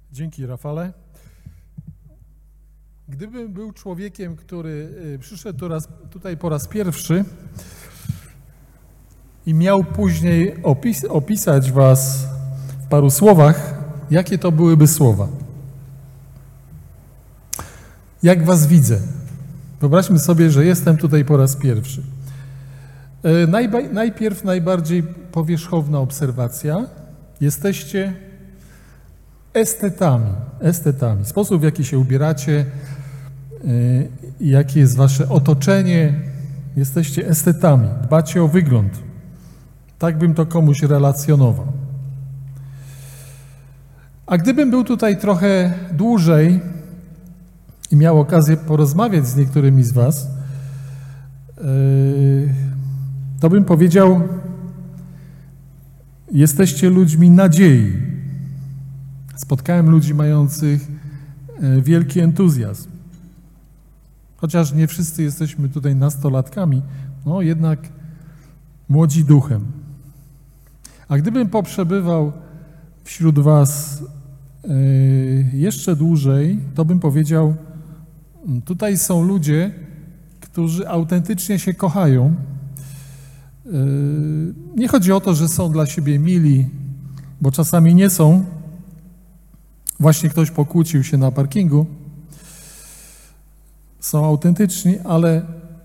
Dzięki, Rafale. Gdybym był człowiekiem, który przyszedł tutaj po raz pierwszy i miał później opisać was w paru słowach, jakie to byłyby słowa? Jak was widzę? Wyobraźmy sobie, że jestem tutaj po raz pierwszy. Najpierw najbardziej powierzchowna obserwacja. Jesteście estetami. Sposób, w jaki się ubieracie, jakie jest wasze otoczenie. Jesteście estetami. Dbacie o wygląd. Tak bym to komuś relacjonował. A gdybym był tutaj trochę dłużej i miał okazję porozmawiać z niektórymi z was, to bym powiedział, jesteście ludźmi nadziei. Spotkałem ludzi mających wielki entuzjazm. Chociaż nie wszyscy jesteśmy tutaj nastolatkami, no jednak młodzi duchem. A gdybym poprzebywał wśród was jeszcze dłużej, to bym powiedział, tutaj są ludzie, którzy autentycznie się kochają. Nie chodzi o to, że są dla siebie mili, bo czasami nie są. Właśnie ktoś pokłócił się na parkingu. Są autentyczni, ale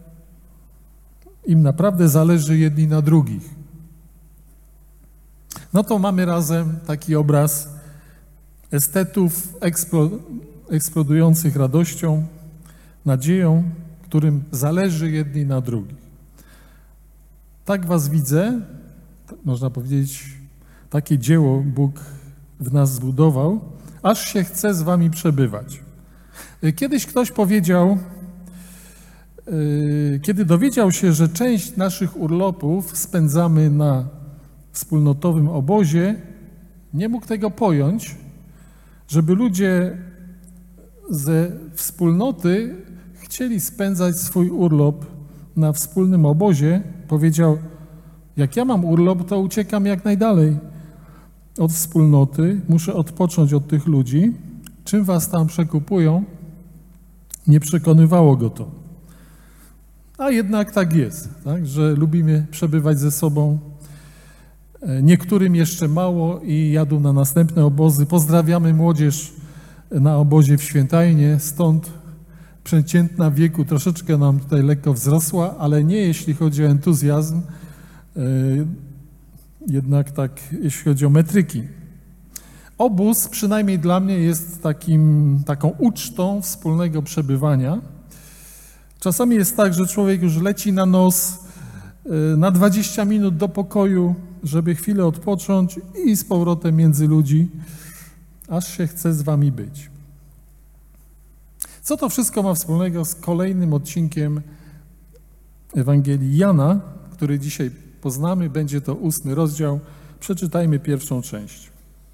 im naprawdę zależy jedni na drugich. No to mamy razem taki obraz estetów eksplodujących radością, nadzieją, którym zależy jedni na drugich. Tak was widzę, można powiedzieć, takie dzieło Bóg w nas zbudował, aż się chce z wami przebywać. Kiedyś ktoś powiedział, kiedy dowiedział się, że część naszych urlopów spędzamy na wspólnotowym obozie, nie mógł tego pojąć, żeby ludzie ze wspólnoty chcieli spędzać swój urlop na wspólnym obozie. Powiedział, jak ja mam urlop, to uciekam jak najdalej od wspólnoty, muszę odpocząć od tych ludzi. Czym was tam przekupują? Nie przekonywało go to. A jednak tak jest, tak, że lubimy przebywać ze sobą. Niektórym jeszcze mało i jadą na następne obozy. Pozdrawiamy młodzież na obozie w Świętajnie, stąd przeciętna wieku troszeczkę nam tutaj lekko wzrosła, ale nie jeśli chodzi o entuzjazm, jednak tak jeśli chodzi o metryki. Obóz, przynajmniej dla mnie, jest taką ucztą wspólnego przebywania. Czasami jest tak, że człowiek już leci na nos na 20 minut do pokoju, żeby chwilę odpocząć i z powrotem między ludzi, aż się chce z wami być. Co to wszystko ma wspólnego z kolejnym odcinkiem Ewangelii Jana, który dzisiaj poznamy? Będzie to 8 rozdział. Przeczytajmy pierwszą część.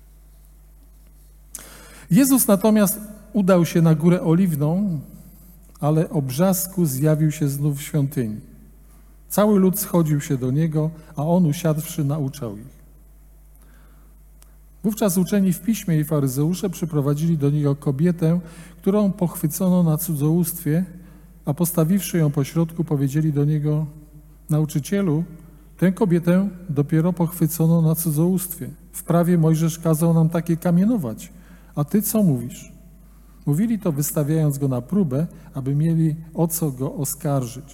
Jezus natomiast udał się na Górę Oliwną, ale o brzasku zjawił się znów w świątyni. Cały lud schodził się do Niego, a On usiadłszy nauczał ich. Wówczas uczeni w piśmie i faryzeusze przyprowadzili do Niego kobietę, którą pochwycono na cudzołóstwie, a postawiwszy ją pośrodku, powiedzieli do Niego: Nauczycielu, tę kobietę dopiero pochwycono na cudzołóstwie. W prawie Mojżesz kazał nam takie kamienować. A Ty co mówisz? Mówili to, wystawiając Go na próbę, aby mieli o co Go oskarżyć.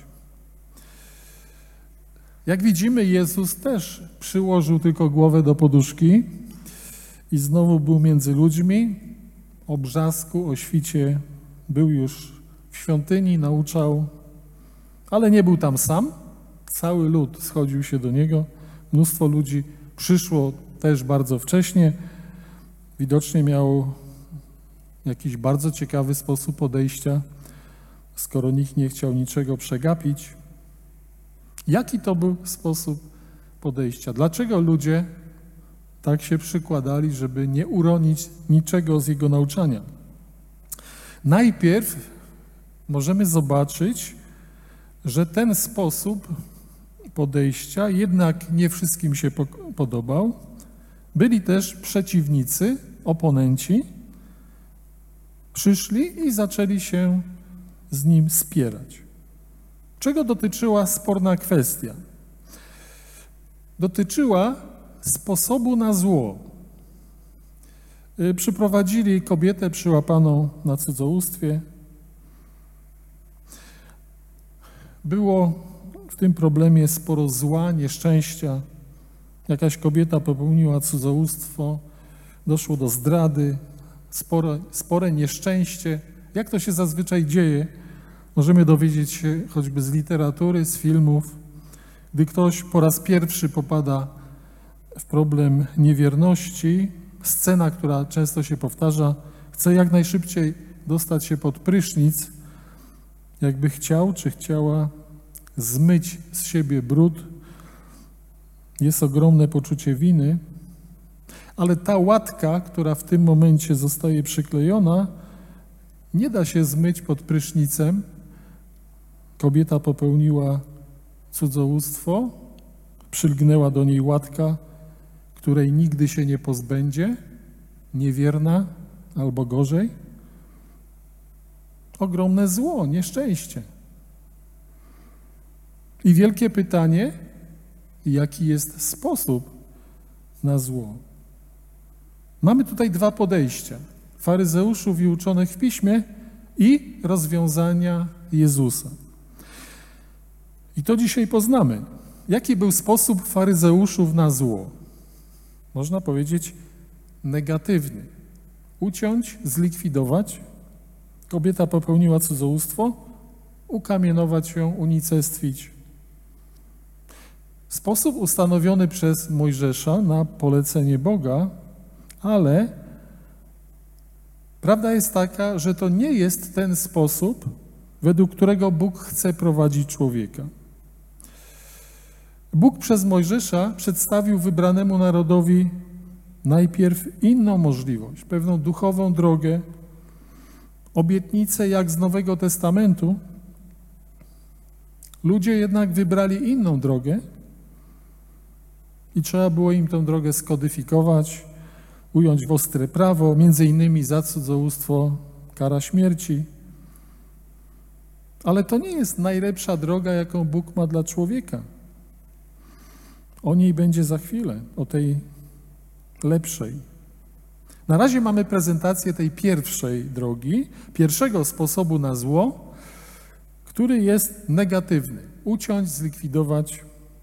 Jak widzimy, Jezus też przyłożył tylko głowę do poduszki i znowu był między ludźmi. O brzasku, o świcie był już w świątyni, nauczał, ale nie był tam sam. Cały lud schodził się do Niego. Mnóstwo ludzi przyszło też bardzo wcześnie. Widocznie miał jakiś bardzo ciekawy sposób podejścia, skoro nikt nie chciał niczego przegapić. Jaki to był sposób podejścia? Dlaczego ludzie tak się przykładali, żeby nie uronić niczego z Jego nauczania? Najpierw możemy zobaczyć, że ten sposób podejścia jednak nie wszystkim się podobał. Byli też przeciwnicy, oponenci, Przyszli i zaczęli się z nim spierać. Czego dotyczyła sporna kwestia? Dotyczyła sposobu na zło. Przyprowadzili kobietę przyłapaną na cudzołóstwie. Było w tym problemie sporo zła, nieszczęścia. Jakaś kobieta popełniła cudzołóstwo, doszło do zdrady, spore nieszczęście. Jak to się zazwyczaj dzieje? Możemy dowiedzieć się choćby z literatury, z filmów. Gdy ktoś po raz pierwszy popada w problem niewierności, scena, która często się powtarza, chce jak najszybciej dostać się pod prysznic, jakby chciał czy chciała zmyć z siebie brud. Jest ogromne poczucie winy, ale ta łatka, która w tym momencie zostaje przyklejona, nie da się zmyć pod prysznicem. Kobieta popełniła cudzołóstwo, przylgnęła do niej łatka, której nigdy się nie pozbędzie, niewierna albo gorzej. Ogromne zło, nieszczęście. I wielkie pytanie, jaki jest sposób na zło? Mamy tutaj dwa podejścia. Faryzeuszów i uczonych w piśmie i rozwiązania Jezusa. I to dzisiaj poznamy. Jaki był sposób faryzeuszów na zło? Można powiedzieć negatywny. Uciąć, zlikwidować. Kobieta popełniła cudzołóstwo, ukamienować ją, unicestwić. Sposób ustanowiony przez Mojżesza na polecenie Boga, ale prawda jest taka, że to nie jest ten sposób, według którego Bóg chce prowadzić człowieka. Bóg przez Mojżesza przedstawił wybranemu narodowi najpierw inną możliwość, pewną duchową drogę, obietnicę jak z Nowego Testamentu. Ludzie jednak wybrali inną drogę i trzeba było im tę drogę skodyfikować, ująć w ostre prawo, między innymi za cudzołóstwo kara śmierci. Ale to nie jest najlepsza droga, jaką Bóg ma dla człowieka. O niej będzie za chwilę, o tej lepszej. Na razie mamy prezentację tej pierwszej drogi, pierwszego sposobu na zło, który jest negatywny. Uciąć, zlikwidować.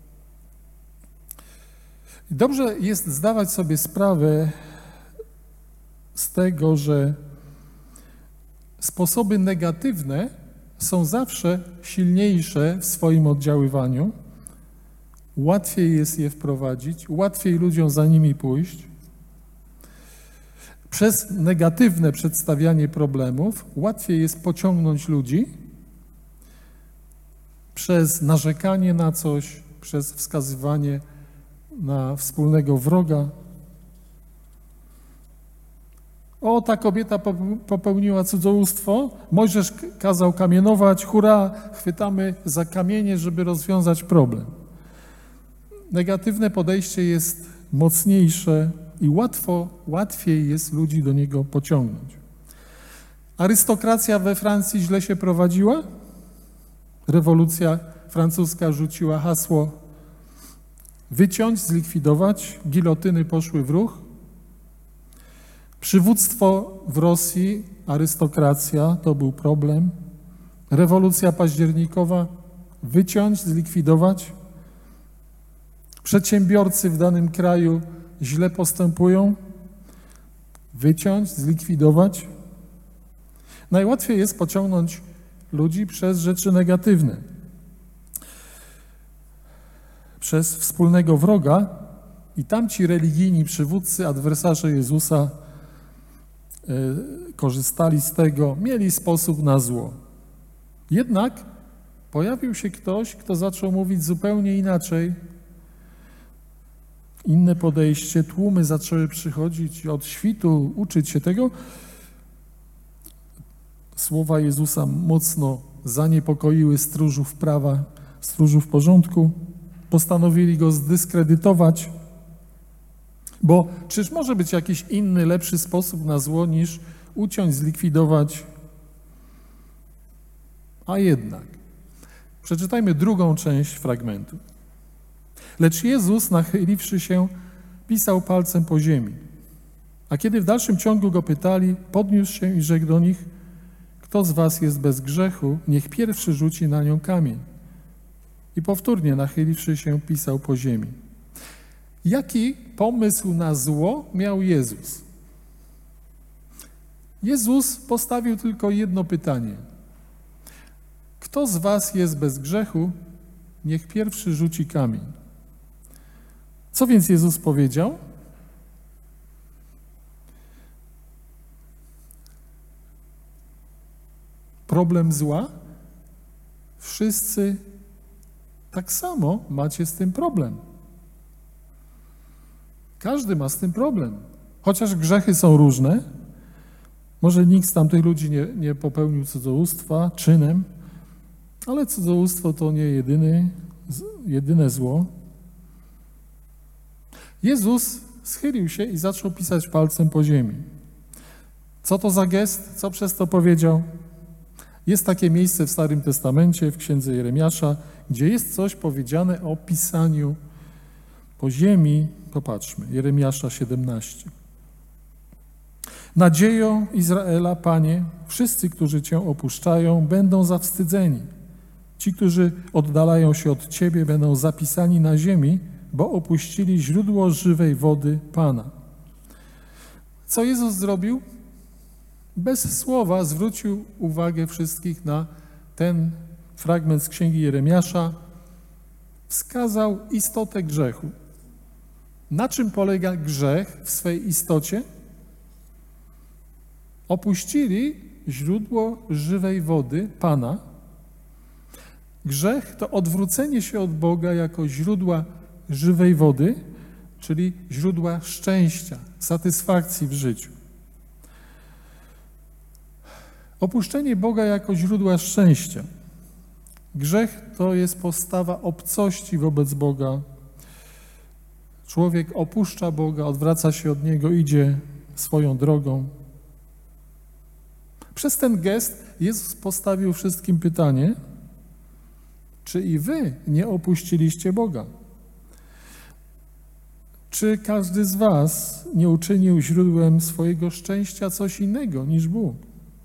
Dobrze jest zdawać sobie sprawę z tego, że sposoby negatywne są zawsze silniejsze w swoim oddziaływaniu. Łatwiej jest je wprowadzić, łatwiej ludziom za nimi pójść. Przez negatywne przedstawianie problemów łatwiej jest pociągnąć ludzi. Przez narzekanie na coś, przez wskazywanie na wspólnego wroga. O, ta kobieta popełniła cudzołóstwo, Mojżesz kazał kamienować, hurra, chwytamy za kamienie, żeby rozwiązać problem. Negatywne podejście jest mocniejsze i łatwiej jest ludzi do niego pociągnąć. Arystokracja we Francji źle się prowadziła. Rewolucja francuska rzuciła hasło wyciąć, zlikwidować, gilotyny poszły w ruch. Przywództwo w Rosji, arystokracja, to był problem. Rewolucja październikowa, wyciąć, zlikwidować. Przedsiębiorcy w danym kraju źle postępują, wyciąć, zlikwidować. Najłatwiej jest pociągnąć ludzi przez rzeczy negatywne. Przez wspólnego wroga i tamci religijni przywódcy, adwersarze Jezusa korzystali z tego, mieli sposób na zło. Jednak pojawił się ktoś, kto zaczął mówić zupełnie inaczej. Inne podejście, tłumy zaczęły przychodzić od świtu, uczyć się tego. Słowa Jezusa mocno zaniepokoiły stróżów prawa, stróżów porządku. Postanowili go zdyskredytować, bo czyż może być jakiś inny, lepszy sposób na zło niż uciąć, zlikwidować. A jednak. Przeczytajmy drugą część fragmentu. Lecz Jezus, nachyliwszy się, pisał palcem po ziemi. A kiedy w dalszym ciągu go pytali, podniósł się i rzekł do nich: kto z was jest bez grzechu, niech pierwszy rzuci na nią kamień. I powtórnie, nachyliwszy się, pisał po ziemi. Jaki pomysł na zło miał Jezus? Jezus postawił tylko jedno pytanie. Kto z was jest bez grzechu, niech pierwszy rzuci kamień. Co więc Jezus powiedział? Problem zła? Wszyscy tak samo macie z tym problem. Każdy ma z tym problem. Chociaż grzechy są różne, może nikt z tamtych ludzi nie popełnił cudzołóstwa czynem, ale cudzołóstwo to nie jedyne zło. Jezus schylił się i zaczął pisać palcem po ziemi. Co to za gest? Co przez to powiedział? Jest takie miejsce w Starym Testamencie, w Księdze Jeremiasza, gdzie jest coś powiedziane o pisaniu po ziemi. Popatrzmy, Jeremiasza 17. Nadzieją Izraela, Panie, wszyscy, którzy Cię opuszczają, będą zawstydzeni. Ci, którzy oddalają się od Ciebie, będą zapisani na ziemi, bo opuścili źródło żywej wody Pana. Co Jezus zrobił? Bez słowa zwrócił uwagę wszystkich na ten fragment z Księgi Jeremiasza. Wskazał istotę grzechu. Na czym polega grzech w swej istocie? Opuścili źródło żywej wody Pana. Grzech to odwrócenie się od Boga jako źródła żywej wody, czyli źródła szczęścia, satysfakcji w życiu. Opuszczenie Boga jako źródła szczęścia. Grzech to jest postawa obcości wobec Boga. Człowiek opuszcza Boga, odwraca się od Niego, idzie swoją drogą. Przez ten gest Jezus postawił wszystkim pytanie, czy i wy nie opuściliście Boga? Czy każdy z was nie uczynił źródłem swojego szczęścia coś innego niż Bóg?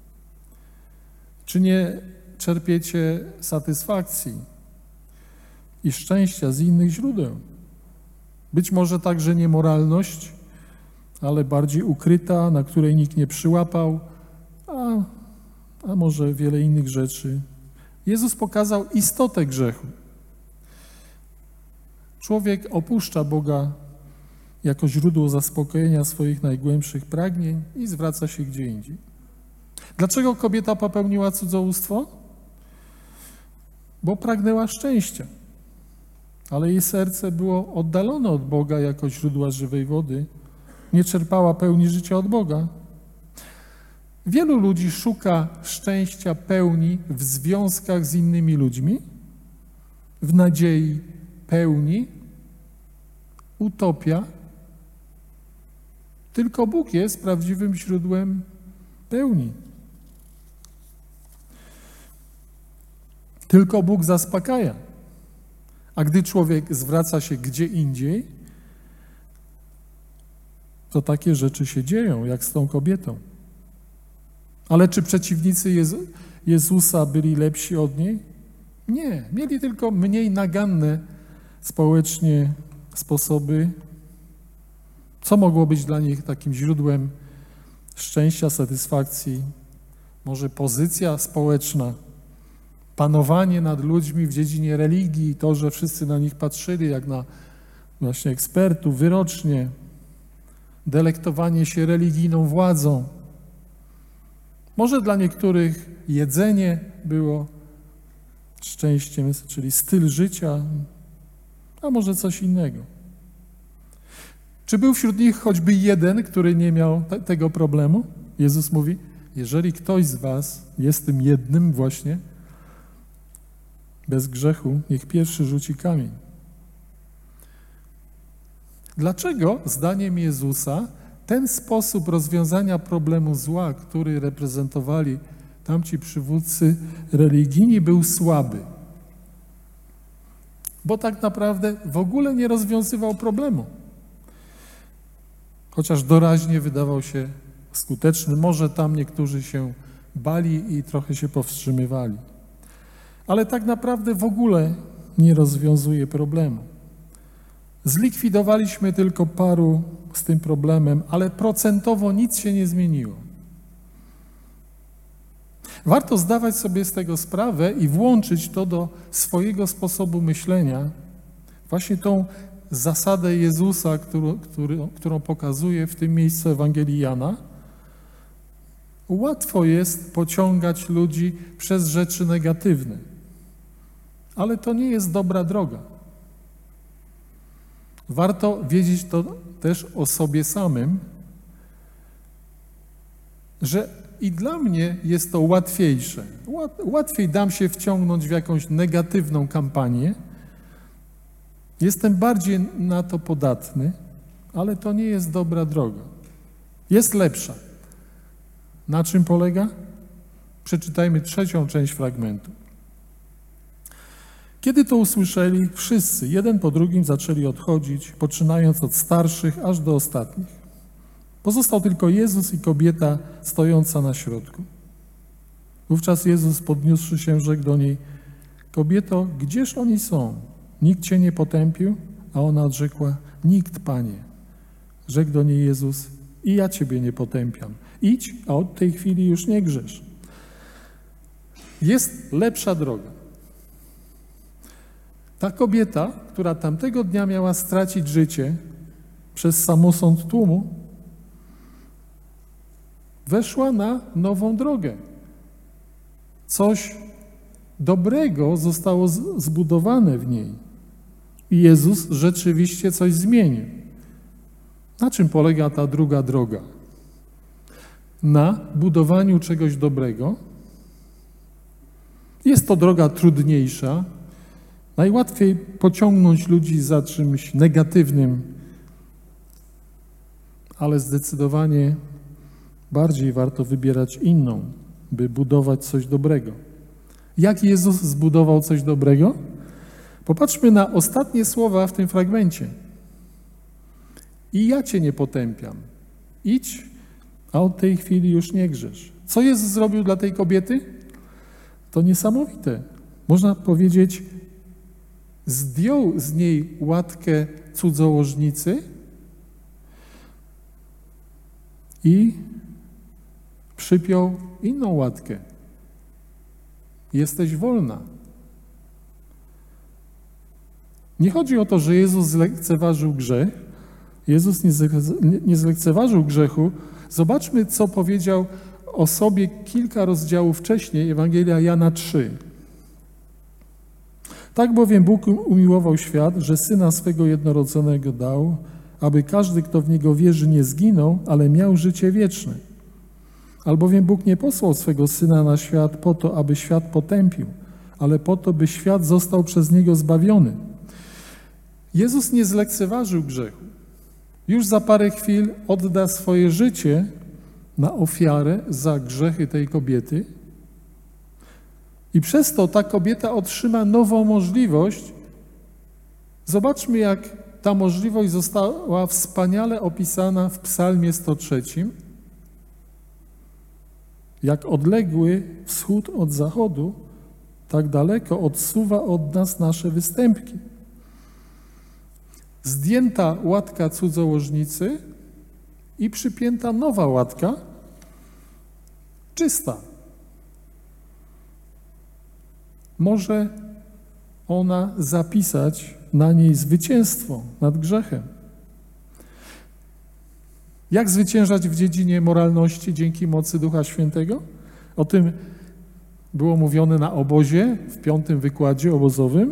Czy nie czerpiecie satysfakcji i szczęścia z innych źródeł? Być może także niemoralność, ale bardziej ukryta, na której nikt nie przyłapał, a może wiele innych rzeczy. Jezus pokazał istotę grzechu. Człowiek opuszcza Boga jako źródło zaspokojenia swoich najgłębszych pragnień i zwraca się gdzie indziej. Dlaczego kobieta popełniła cudzołóstwo? Bo pragnęła szczęścia, ale jej serce było oddalone od Boga jako źródła żywej wody. Nie czerpała pełni życia od Boga. Wielu ludzi szuka szczęścia, pełni w związkach z innymi ludźmi, w nadziei pełni, utopia. Tylko Bóg jest prawdziwym źródłem pełni. Tylko Bóg zaspokaja. A gdy człowiek zwraca się gdzie indziej, to takie rzeczy się dzieją, jak z tą kobietą. Ale czy przeciwnicy Jezusa byli lepsi od niej? Nie. Mieli tylko mniej naganne społecznie sposoby. Co mogło być dla nich takim źródłem szczęścia, satysfakcji? Może pozycja społeczna, panowanie nad ludźmi w dziedzinie religii, to, że wszyscy na nich patrzyli jak na właśnie ekspertów, wyrocznie, delektowanie się religijną władzą. Może dla niektórych jedzenie było szczęściem, czyli styl życia, a może coś innego. Czy był wśród nich choćby jeden, który nie miał tego problemu? Jezus mówi, jeżeli ktoś z was jest tym jednym właśnie, bez grzechu, niech pierwszy rzuci kamień. Dlaczego, zdaniem Jezusa, ten sposób rozwiązania problemu zła, który reprezentowali tamci przywódcy religijni, był słaby. Bo tak naprawdę w ogóle nie rozwiązywał problemu. Chociaż doraźnie wydawał się skuteczny. Może tam niektórzy się bali i trochę się powstrzymywali. Ale tak naprawdę w ogóle nie rozwiązuje problemu. Zlikwidowaliśmy tylko paru z tym problemem, ale procentowo nic się nie zmieniło. Warto zdawać sobie z tego sprawę i włączyć to do swojego sposobu myślenia, właśnie tą zasadę Jezusa, którą pokazuje w tym miejscu Ewangelii Jana. Łatwo jest pociągać ludzi przez rzeczy negatywne, ale to nie jest dobra droga. Warto wiedzieć to też o sobie samym, że i dla mnie jest to łatwiejsze. Łatwiej dam się wciągnąć w jakąś negatywną kampanię. Jestem bardziej na to podatny, ale to nie jest dobra droga. Jest lepsza. Na czym polega? Przeczytajmy 3. część fragmentu. Kiedy to usłyszeli, wszyscy, jeden po drugim, zaczęli odchodzić, poczynając od starszych aż do ostatnich. Pozostał tylko Jezus i kobieta stojąca na środku. Wówczas Jezus, podniósłszy się, rzekł do niej: Kobieto, gdzież oni są? Nikt cię nie potępił? A ona odrzekła: Nikt, Panie. Rzekł do niej Jezus: I ja ciebie nie potępiam. Idź, a od tej chwili już nie grzesz. Jest lepsza droga. Ta kobieta, która tamtego dnia miała stracić życie przez samosąd tłumu, weszła na nową drogę. Coś dobrego zostało zbudowane w niej. I Jezus rzeczywiście coś zmienił. Na czym polega ta druga droga? Na budowaniu czegoś dobrego. Jest to droga trudniejsza. Najłatwiej pociągnąć ludzi za czymś negatywnym, ale zdecydowanie bardziej warto wybierać inną, by budować coś dobrego. Jak Jezus zbudował coś dobrego? Popatrzmy na ostatnie słowa w tym fragmencie. I ja cię nie potępiam. Idź, a od tej chwili już nie grzesz. Co Jezus zrobił dla tej kobiety? To niesamowite. Można powiedzieć, zdjął z niej łatkę cudzołożnicy i przypiął inną łatkę. Jesteś wolna. Nie chodzi o to, że Jezus zlekceważył grzech. Jezus nie zlekceważył grzechu. Zobaczmy, co powiedział o sobie kilka rozdziałów wcześniej, Ewangelia Jana 3. Tak bowiem Bóg umiłował świat, że Syna swego jednorodzonego dał, aby każdy, kto w Niego wierzy, nie zginął, ale miał życie wieczne. Albowiem Bóg nie posłał swego Syna na świat po to, aby świat potępił, ale po to, by świat został przez Niego zbawiony. Jezus nie zlekceważył grzechu. Już za parę chwil odda swoje życie na ofiarę za grzechy tej kobiety i przez to ta kobieta otrzyma nową możliwość. Zobaczmy, jak ta możliwość została wspaniale opisana w Psalmie 103. Jak odległy wschód od zachodu, tak daleko odsuwa od nas nasze występki. Zdjęta łatka cudzołożnicy i przypięta nowa łatka, czysta. Może ona zapisać na niej zwycięstwo nad grzechem. Jak zwyciężać w dziedzinie moralności dzięki mocy Ducha Świętego? O tym było mówione na obozie, w 5. wykładzie obozowym.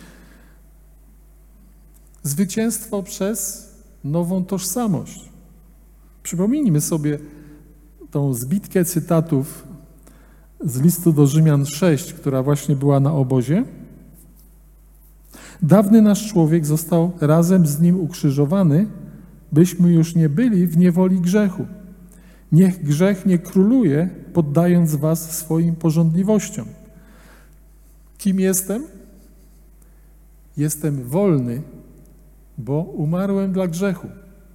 Zwycięstwo przez nową tożsamość. Przypomnijmy sobie tą zbitkę cytatów z listu do Rzymian 6, która właśnie była na obozie. Dawny nasz człowiek został razem z nim ukrzyżowany, byśmy już nie byli w niewoli grzechu. Niech grzech nie króluje, poddając was swoim pożądliwościom. Kim jestem? Jestem wolny, bo umarłem dla grzechu.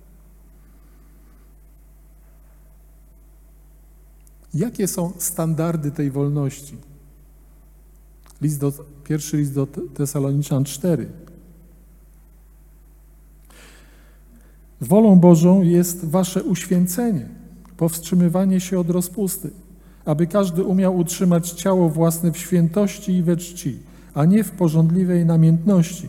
Jakie są standardy tej wolności? Pierwszy list do Tesaloniczan 4. Wolą Bożą jest wasze uświęcenie, powstrzymywanie się od rozpusty, aby każdy umiał utrzymać ciało własne w świętości i we czci, a nie w pożądliwej namiętności.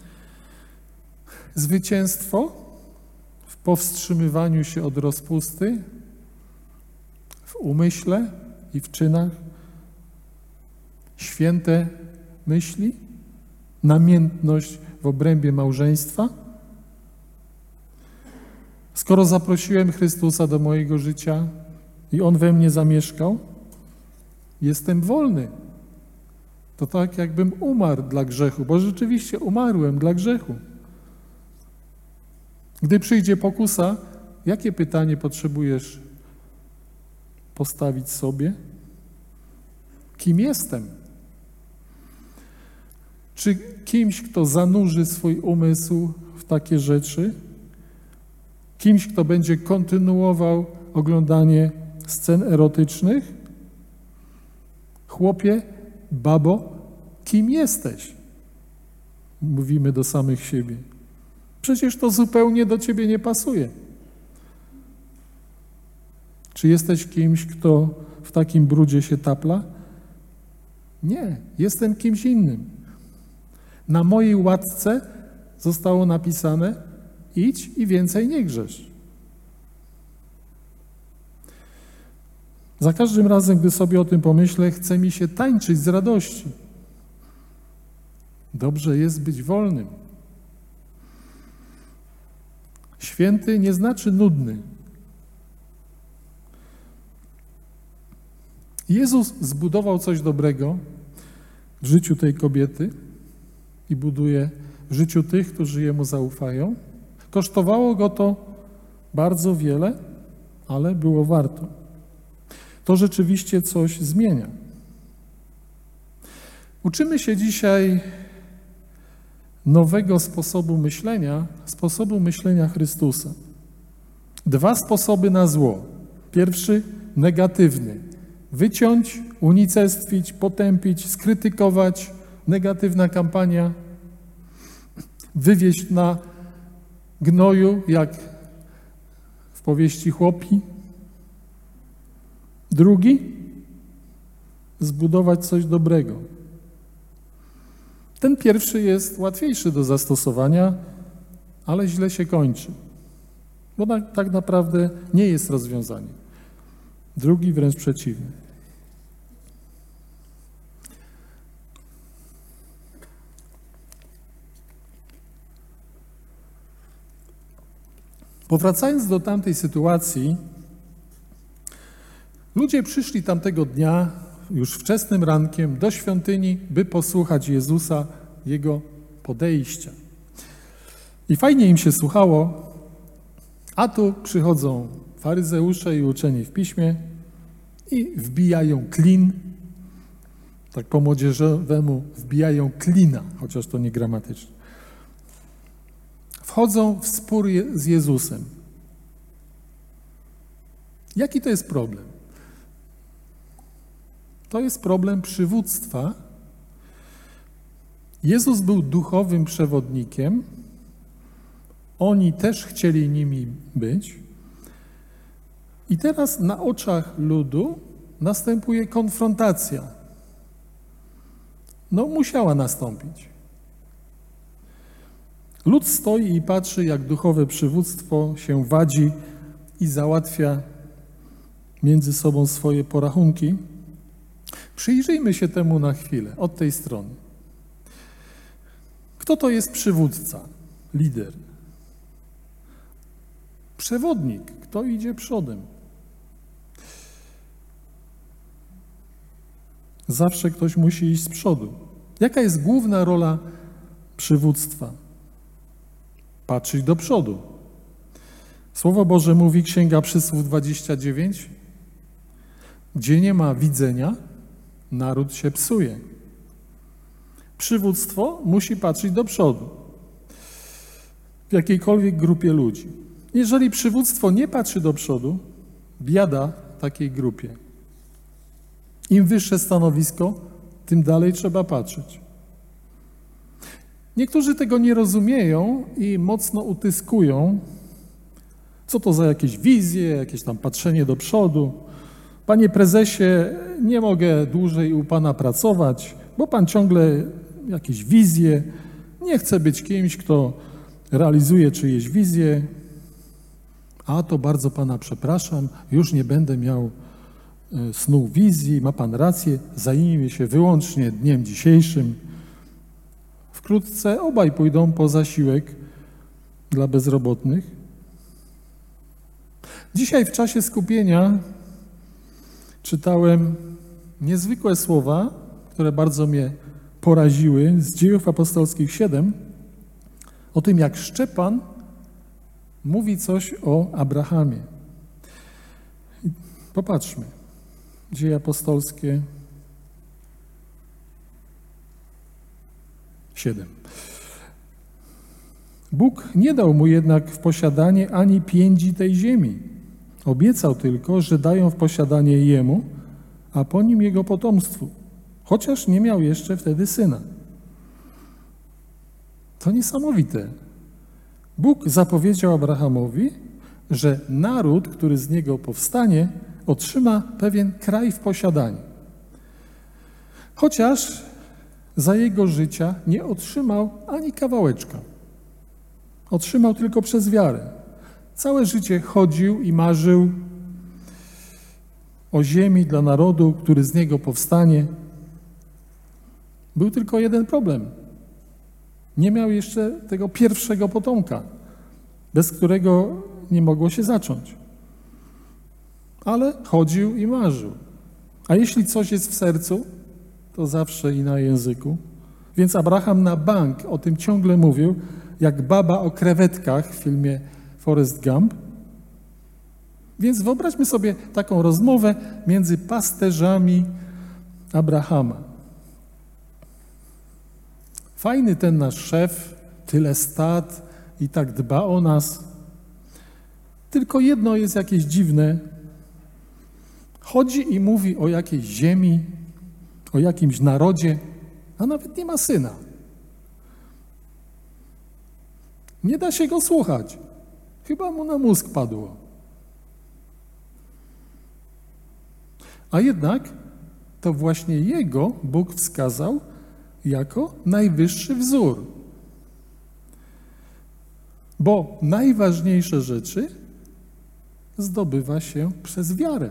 Zwycięstwo w powstrzymywaniu się od rozpusty, w umyśle i w czynach, święte myśli, namiętność w obrębie małżeństwa. Skoro zaprosiłem Chrystusa do mojego życia i On we mnie zamieszkał, jestem wolny. To tak, jakbym umarł dla grzechu, bo rzeczywiście umarłem dla grzechu. Gdy przyjdzie pokusa, jakie pytanie potrzebujesz postawić sobie? Kim jestem? Czy kimś, kto zanurzy swój umysł w takie rzeczy? Kimś, kto będzie kontynuował oglądanie scen erotycznych? Chłopie, babo, kim jesteś? Mówimy do samych siebie. Przecież to zupełnie do ciebie nie pasuje. Czy jesteś kimś, kto w takim brudzie się tapla? Nie, jestem kimś innym. Na mojej łatce zostało napisane: idź i więcej nie grzesz. Za każdym razem, gdy sobie o tym pomyślę, chce mi się tańczyć z radości. Dobrze jest być wolnym. Święty nie znaczy nudny. Jezus zbudował coś dobrego w życiu tej kobiety i buduje w życiu tych, którzy Jemu zaufają. Kosztowało Go to bardzo wiele, ale było warto. To rzeczywiście coś zmienia. Uczymy się dzisiaj nowego sposobu myślenia Chrystusa. 2 sposoby na zło. Pierwszy, negatywny. Wyciąć, unicestwić, potępić, skrytykować. Negatywna kampania. Wywieźć na gnoju, jak w powieści Chłopi. Drugi, zbudować coś dobrego. Ten pierwszy jest łatwiejszy do zastosowania, ale źle się kończy, bo tak naprawdę nie jest rozwiązaniem. Drugi wręcz przeciwny. Powracając do tamtej sytuacji, ludzie przyszli tamtego dnia już wczesnym rankiem do świątyni, by posłuchać Jezusa, Jego podejścia. I fajnie im się słuchało, a tu przychodzą faryzeusze i uczeni w piśmie i wbijają klin, tak po młodzieżowemu wbijają klina, chociaż to nie gramatycznie. Wchodzą w spór z Jezusem. Jaki to jest problem? To jest problem przywództwa. Jezus był duchowym przewodnikiem. Oni też chcieli nimi być. I teraz na oczach ludu następuje konfrontacja. No, musiała nastąpić. Lud stoi i patrzy, jak duchowe przywództwo się wadzi i załatwia między sobą swoje porachunki. Przyjrzyjmy się temu na chwilę, od tej strony. Kto to jest przywódca, lider? Przewodnik, kto idzie przodem? Zawsze ktoś musi iść z przodu. Jaka jest główna rola przywództwa? Patrzeć do przodu. Słowo Boże mówi, Księga Przysłów 29, gdzie nie ma widzenia, naród się psuje. Przywództwo musi patrzeć do przodu w jakiejkolwiek grupie ludzi. Jeżeli przywództwo nie patrzy do przodu, biada takiej grupie. Im wyższe stanowisko, tym dalej trzeba patrzeć. Niektórzy tego nie rozumieją i mocno utyskują, co to za jakieś wizje, jakieś tam patrzenie do przodu. Panie prezesie, nie mogę dłużej u pana pracować, bo pan ciągle jakieś wizje. Nie chcę być kimś, kto realizuje czyjeś wizje. A to bardzo pana przepraszam, już nie będę miał snu wizji, ma pan rację, zajmijmy się wyłącznie dniem dzisiejszym. Wkrótce obaj pójdą po zasiłek dla bezrobotnych. Dzisiaj w czasie skupienia czytałem niezwykłe słowa, które bardzo mnie poraziły, z Dziejów Apostolskich 7, o tym, jak Szczepan mówi coś o Abrahamie. Popatrzmy. Dzieje Apostolskie 7. Bóg nie dał mu jednak w posiadanie ani piędzi tej ziemi. Obiecał tylko, że dają w posiadanie jemu, a po nim jego potomstwu, chociaż nie miał jeszcze wtedy syna. To niesamowite. Bóg zapowiedział Abrahamowi, że naród, który z niego powstanie, otrzyma pewien kraj w posiadanie. Chociaż za jego życia nie otrzymał ani kawałeczka. Otrzymał tylko przez wiarę. Całe życie chodził i marzył o ziemi dla narodu, który z niego powstanie. Był tylko jeden problem. Nie miał jeszcze tego pierwszego potomka, bez którego nie mogło się zacząć. Ale chodził i marzył. A jeśli coś jest w sercu, to zawsze i na języku. Więc Abraham na bank o tym ciągle mówił, jak baba o krewetkach w filmie Forrest Gump. Więc wyobraźmy sobie taką rozmowę między pasterzami Abrahama. Fajny ten nasz szef, tyle stad i tak dba o nas. Tylko jedno jest jakieś dziwne. Chodzi i mówi o jakiejś ziemi, o jakimś narodzie, a nawet nie ma syna. Nie da się go słuchać. Chyba mu na mózg padło. A jednak to właśnie jego Bóg wskazał jako najwyższy wzór. Bo najważniejsze rzeczy zdobywa się przez wiarę.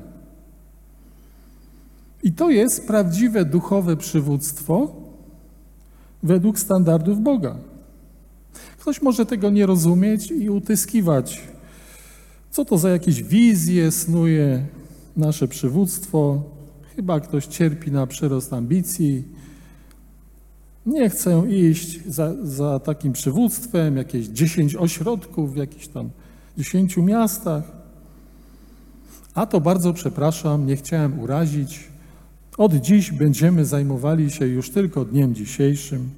I to jest prawdziwe duchowe przywództwo według standardów Boga. Ktoś może tego nie rozumieć i utyskiwać. Co to za jakieś wizje snuje nasze przywództwo? Chyba ktoś cierpi na przyrost ambicji. Nie chcę iść za takim przywództwem, jakieś 10 ośrodków w jakichś tam 10 miastach. A to bardzo przepraszam, nie chciałem urazić. Od dziś będziemy zajmowali się już tylko dniem dzisiejszym.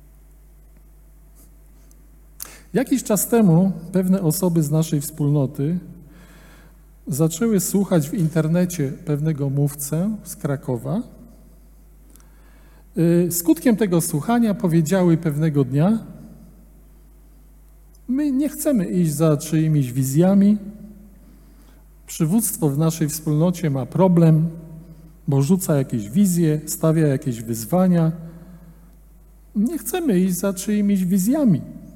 Jakiś czas temu pewne osoby z naszej wspólnoty zaczęły słuchać w internecie pewnego mówcę z Krakowa. Skutkiem tego słuchania powiedziały pewnego dnia: my nie chcemy iść za czyimiś wizjami, przywództwo w naszej wspólnocie ma problem, bo rzuca jakieś wizje, stawia jakieś wyzwania. Nie chcemy iść za czyimiś wizjami.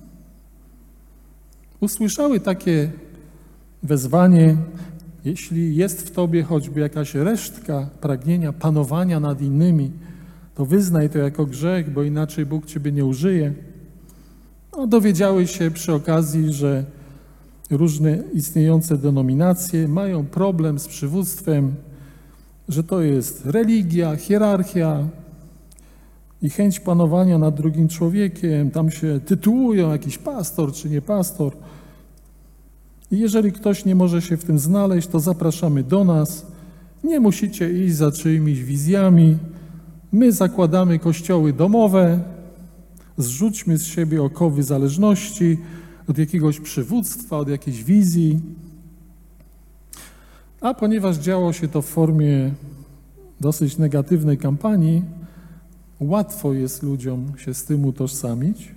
Usłyszały takie wezwanie: jeśli jest w tobie choćby jakaś resztka pragnienia panowania nad innymi, to wyznaj to jako grzech, bo inaczej Bóg ciebie nie użyje. No, dowiedziały się przy okazji, że różne istniejące denominacje mają problem z przywództwem, że to jest religia, hierarchia i chęć panowania nad drugim człowiekiem. Tam się tytułują jakiś pastor czy nie pastor. I jeżeli ktoś nie może się w tym znaleźć, to zapraszamy do nas. Nie musicie iść za czyimiś wizjami. My zakładamy kościoły domowe. Zrzućmy z siebie okowy zależności od jakiegoś przywództwa, od jakiejś wizji. A ponieważ działo się to w formie dosyć negatywnej kampanii, łatwo jest ludziom się z tym utożsamić.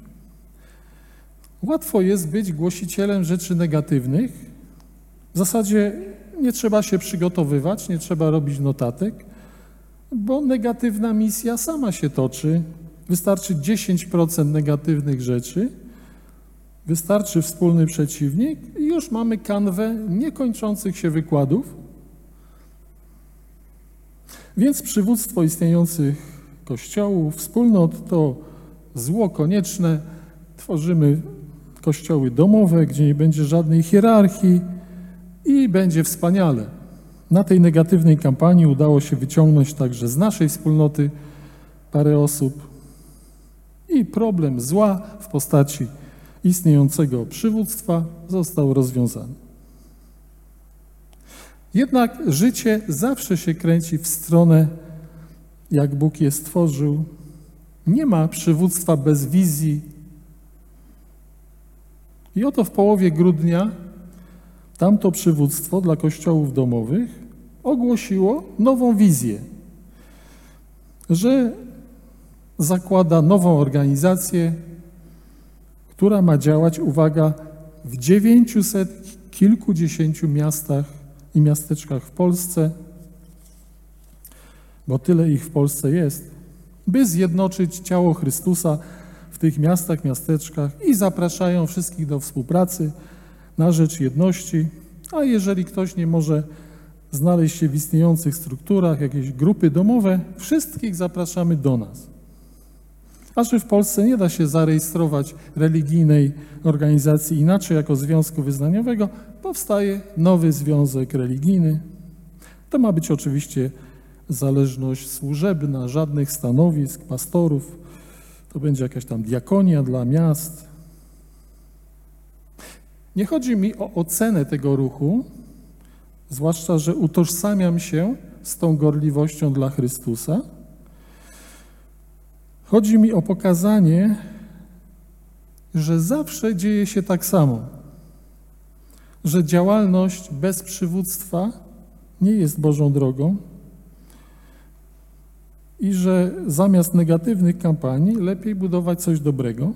Łatwo jest być głosicielem rzeczy negatywnych. W zasadzie nie trzeba się przygotowywać, nie trzeba robić notatek, bo negatywna misja sama się toczy. Wystarczy 10% negatywnych rzeczy, wystarczy wspólny przeciwnik i już mamy kanwę niekończących się wykładów. Więc przywództwo istniejących kościołów, wspólnot to zło konieczne. Tworzymy kościoły domowe, gdzie nie będzie żadnej hierarchii i będzie wspaniale. Na tej negatywnej kampanii udało się wyciągnąć także z naszej wspólnoty parę osób i problem zła w postaci istniejącego przywództwa został rozwiązany. Jednak życie zawsze się kręci w stronę, jak Bóg je stworzył. Nie ma przywództwa bez wizji. I oto w połowie grudnia tamto przywództwo dla kościołów domowych ogłosiło nową wizję, że zakłada nową organizację, która ma działać, uwaga, w 900 kilkudziesięciu miastach i miasteczkach w Polsce, bo tyle ich w Polsce jest, by zjednoczyć ciało Chrystusa w tych miastach, miasteczkach i zapraszają wszystkich do współpracy na rzecz jedności, a jeżeli ktoś nie może znaleźć się w istniejących strukturach, jakieś grupy domowe, wszystkich zapraszamy do nas. A że w Polsce nie da się zarejestrować religijnej organizacji inaczej jako związku wyznaniowego, powstaje nowy związek religijny. To ma być oczywiście zależność służebna, żadnych stanowisk, pastorów. To będzie jakaś tam diakonia dla miast. Nie chodzi mi o ocenę tego ruchu, zwłaszcza, że utożsamiam się z tą gorliwością dla Chrystusa. Chodzi mi o pokazanie, że zawsze dzieje się tak samo, że działalność bez przywództwa nie jest Bożą drogą i że zamiast negatywnych kampanii lepiej budować coś dobrego.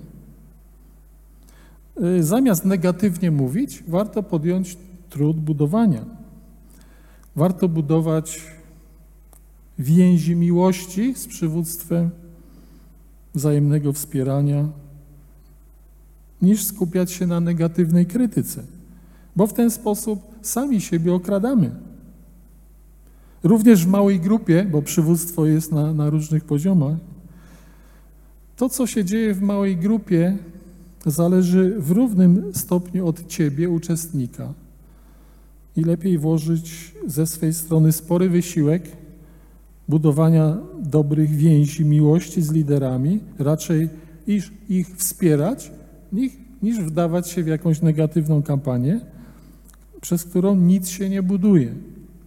Zamiast negatywnie mówić, warto podjąć trud budowania. Warto budować więzi miłości z przywództwem, wzajemnego wspierania, niż skupiać się na negatywnej krytyce, bo w ten sposób sami siebie okradamy. Również w małej grupie, bo przywództwo jest na różnych poziomach, to, co się dzieje w małej grupie, zależy w równym stopniu od ciebie, uczestnika. I lepiej włożyć ze swej strony spory wysiłek budowania dobrych więzi miłości z liderami, raczej ich wspierać, niż wdawać się w jakąś negatywną kampanię, przez którą nic się nie buduje.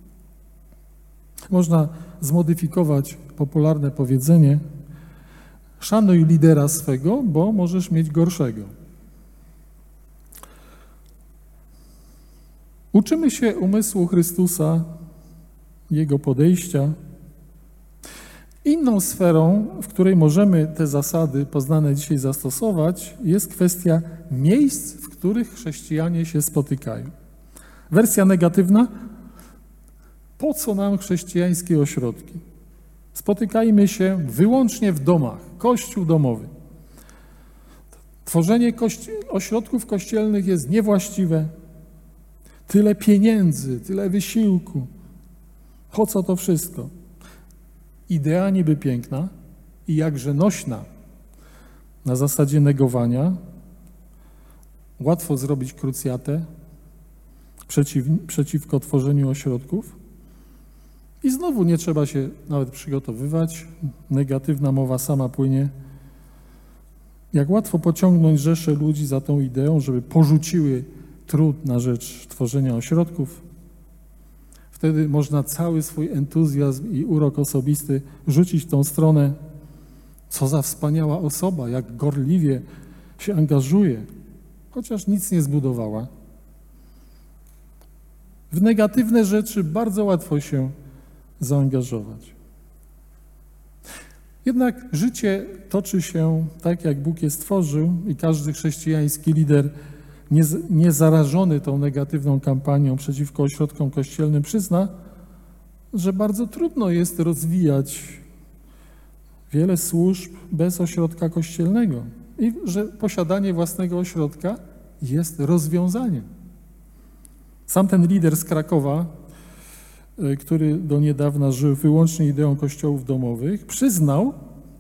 Można zmodyfikować popularne powiedzenie: szanuj lidera swego, bo możesz mieć gorszego. Uczymy się umysłu Chrystusa, Jego podejścia. Inną sferą, w której możemy te zasady poznane dzisiaj zastosować, jest kwestia miejsc, w których chrześcijanie się spotykają. Wersja negatywna: po co nam chrześcijańskie ośrodki? Spotykajmy się wyłącznie w domach, kościół domowy. Tworzenie ośrodków kościelnych jest niewłaściwe. Tyle pieniędzy, tyle wysiłku. Po co to wszystko? Idea niby piękna i jakże nośna. Na zasadzie negowania łatwo zrobić krucjatę przeciwko tworzeniu ośrodków i znowu nie trzeba się nawet przygotowywać. Negatywna mowa sama płynie. Jak łatwo pociągnąć rzesze ludzi za tą ideą, żeby porzuciły trud na rzecz tworzenia ośrodków. Wtedy można cały swój entuzjazm i urok osobisty rzucić w tą stronę. Co za wspaniała osoba, jak gorliwie się angażuje, chociaż nic nie zbudowała. W negatywne rzeczy bardzo łatwo się zaangażować. Jednak życie toczy się tak, jak Bóg je stworzył i każdy chrześcijański lider niezarażony tą negatywną kampanią przeciwko ośrodkom kościelnym przyzna, że bardzo trudno jest rozwijać wiele służb bez ośrodka kościelnego i że posiadanie własnego ośrodka jest rozwiązaniem. Sam ten lider z Krakowa, który do niedawna żył wyłącznie ideą kościołów domowych, przyznał,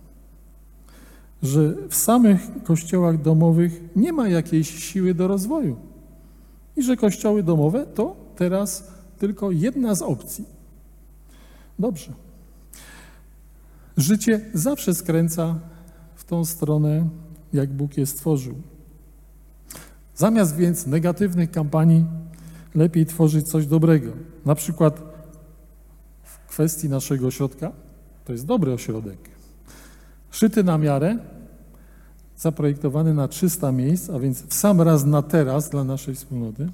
że w samych kościołach domowych nie ma jakiejś siły do rozwoju i że kościoły domowe to teraz tylko jedna z opcji. Dobrze. Życie zawsze skręca w tą stronę, jak Bóg je stworzył. Zamiast więc negatywnych kampanii lepiej tworzyć coś dobrego. Na przykład w kwestii naszego ośrodka, to jest dobry ośrodek. Szyty na miarę, zaprojektowany na 300 miejsc, a więc w sam raz na teraz dla naszej wspólnoty.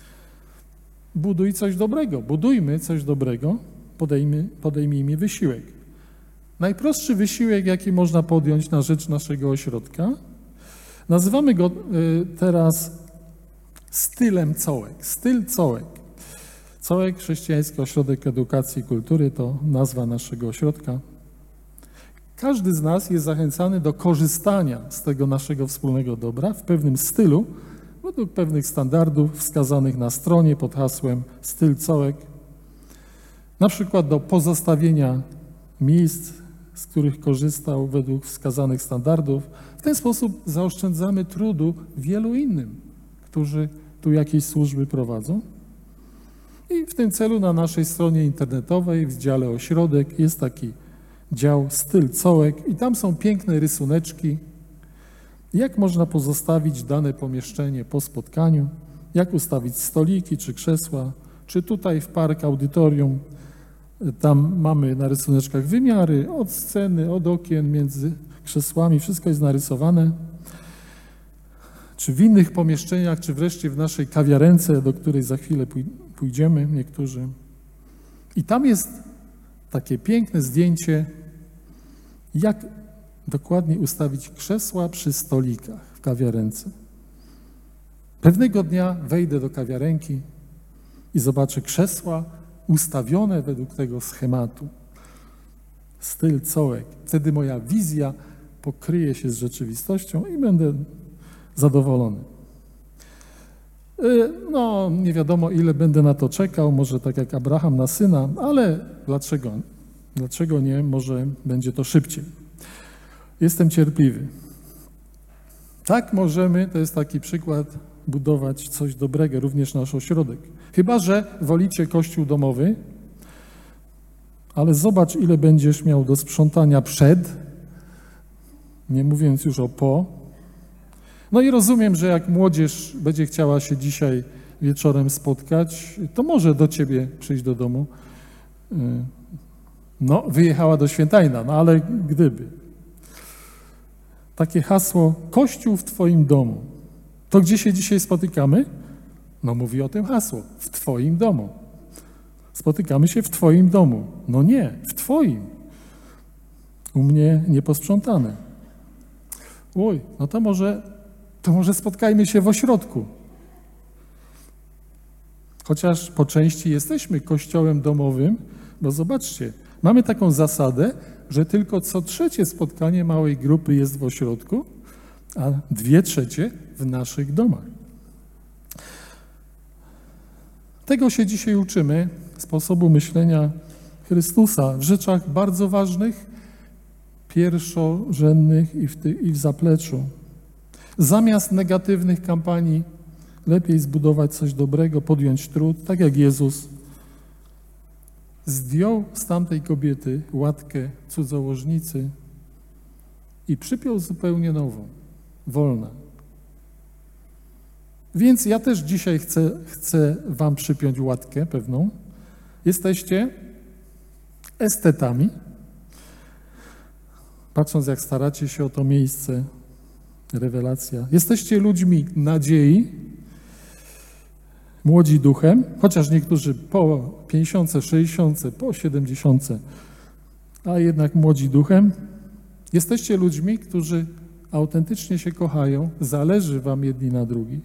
Buduj coś dobrego, budujmy coś dobrego, podejmijmy wysiłek. Najprostszy wysiłek, jaki można podjąć na rzecz naszego ośrodka, nazywamy go teraz stylem Cołek. Styl Cołek. Cołek, Chrześcijański Ośrodek Edukacji i Kultury, to nazwa naszego ośrodka. Każdy z nas jest zachęcany do korzystania z tego naszego wspólnego dobra w pewnym stylu, według pewnych standardów wskazanych na stronie pod hasłem Styl Cołek. Na przykład do pozostawienia miejsc, z których korzystał według wskazanych standardów. W ten sposób zaoszczędzamy trudu wielu innym, którzy tu jakieś służby prowadzą. I w tym celu na naszej stronie internetowej w dziale Ośrodek jest taki dział Styl Cołek i tam są piękne rysuneczki, jak można pozostawić dane pomieszczenie po spotkaniu, jak ustawić stoliki czy krzesła, czy tutaj w park audytorium. Tam mamy na rysuneczkach wymiary od sceny, od okien, między krzesłami, wszystko jest narysowane. Czy w innych pomieszczeniach, czy wreszcie w naszej kawiarence, do której za chwilę pójdziemy niektórzy. I tam jest takie piękne zdjęcie, jak dokładnie ustawić krzesła przy stolikach w kawiarence. Pewnego dnia wejdę do kawiarenki i zobaczę krzesła ustawione według tego schematu. Styl Cołek. Wtedy moja wizja pokryje się z rzeczywistością i będę zadowolony. No, nie wiadomo, ile będę na to czekał, może tak jak Abraham na syna, ale dlaczego? Dlaczego nie? Może będzie to szybciej. Jestem cierpliwy. Tak możemy, to jest taki przykład, budować coś dobrego, również nasz ośrodek. Chyba że wolicie kościół domowy, ale zobacz, ile będziesz miał do sprzątania przed, nie mówiąc już o po. No i rozumiem, że jak młodzież będzie chciała się dzisiaj wieczorem spotkać, to może do ciebie przyjść do domu. No, wyjechała do Świętajna, no ale gdyby. Takie hasło, Kościół w twoim domu. To gdzie się dzisiaj spotykamy? No mówi o tym hasło, w twoim domu. Spotykamy się w twoim domu. No nie, w twoim. U mnie nieposprzątane. Oj, no to może spotkajmy się w ośrodku. Chociaż po części jesteśmy kościołem domowym, bo zobaczcie, mamy taką zasadę, że tylko co trzecie spotkanie małej grupy jest w ośrodku, a 2/3 w naszych domach. Tego się dzisiaj uczymy, sposobu myślenia Chrystusa w rzeczach bardzo ważnych, pierwszorzędnych i w zapleczu. Zamiast negatywnych kampanii lepiej zbudować coś dobrego, podjąć trud, tak jak Jezus zdjął z tamtej kobiety łatkę cudzołożnicy i przypiął zupełnie nową, wolna. Więc ja też dzisiaj chcę wam przypiąć łatkę pewną. Jesteście estetami. Patrząc, jak staracie się o to miejsce, rewelacja. Jesteście ludźmi nadziei, młodzi duchem, chociaż niektórzy po 50, 60, po 70, a jednak młodzi duchem. Jesteście ludźmi, którzy autentycznie się kochają, zależy wam jedni na drugich.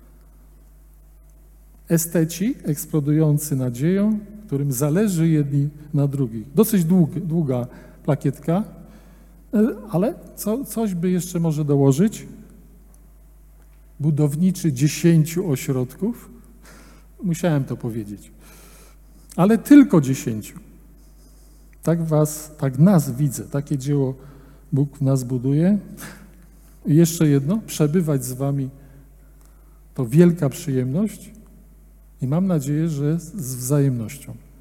Esteci eksplodujący nadzieją, którym zależy jedni na drugich. Dosyć długa plakietka, ale coś by jeszcze może dołożyć. Budowniczy 10 ośrodków. Musiałem to powiedzieć. Ale tylko 10. Tak nas widzę, takie dzieło Bóg w nas buduje. I jeszcze jedno, przebywać z wami to wielka przyjemność i mam nadzieję, że z wzajemnością.